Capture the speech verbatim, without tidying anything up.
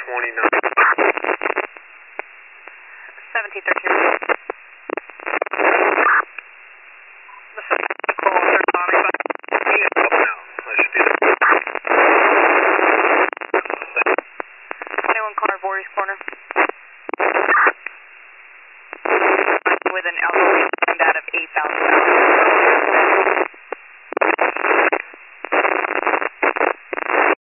twenty-nine. seventeen thirteen. This is Coral Third Tommy, but Yeah, up now. That should be there. twenty-one car, Voorhees Corner. With an elbow wind out of eight thousand.